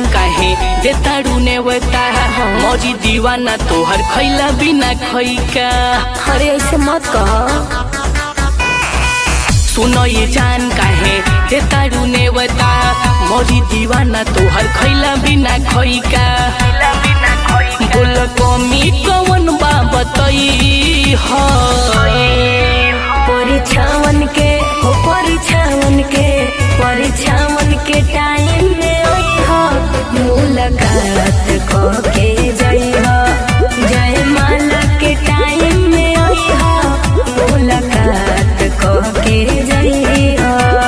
काहे देताड़ू नेवता मौजी दीवाना तोहर खैला बिना खैका। अरे ऐसे मत कह। सुनो ये जान काहे देताड़ू नेवता मौजी दीवाना तोहर खैला बिना खैका। बोल कमी कवन बा बतई ह परीक्षावन के हो परीक्षावन के टाइम में अइहा मुलाकात क के जइहा। जयमाला के टाइम में अइहा मुलाकात क के जइहा।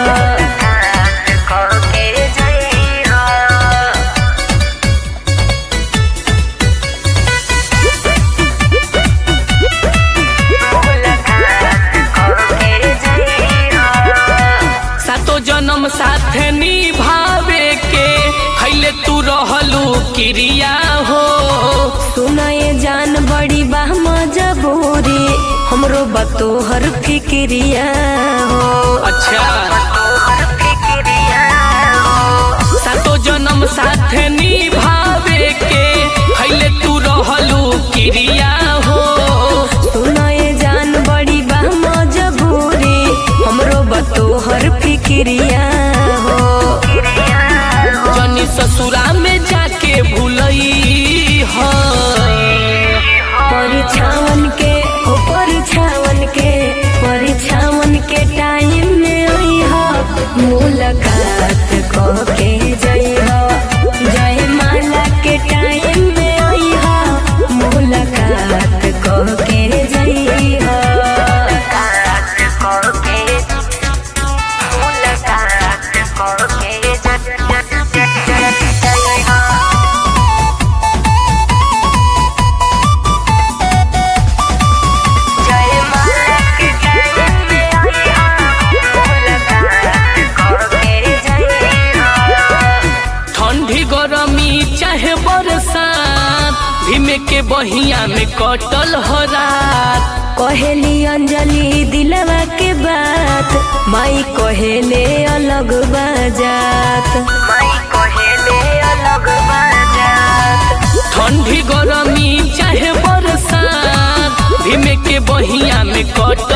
जन्म साथे निभावे के खैले तू रहलू क्रिया हो। सुना ये जान बड़ी बा मजबूरी हमरो बतोहर फिक्रिया हो। अच्छा सातो जन्म साथे निभावे के खैले तू रहलू क्रिया हो। सुना ये जान बड़ी बा मजबूरी हमरो बतोहर फिक्रिया हो। जनी ससुरा में जाके भूलई हो। परीक्षावन के टाइम में अइहा मुलाकात क के जइहा। जयमाला के टाइम में अइहा मुलाकात क के जइहा। चाहे बरसात भीमे के बहिया में कटल हो रात। कहेली अंजलि दिलवा के बात माई कहेले अलग बाजात। ठंडी गरमी चाहे बरसात भीमे के बहिया में कटल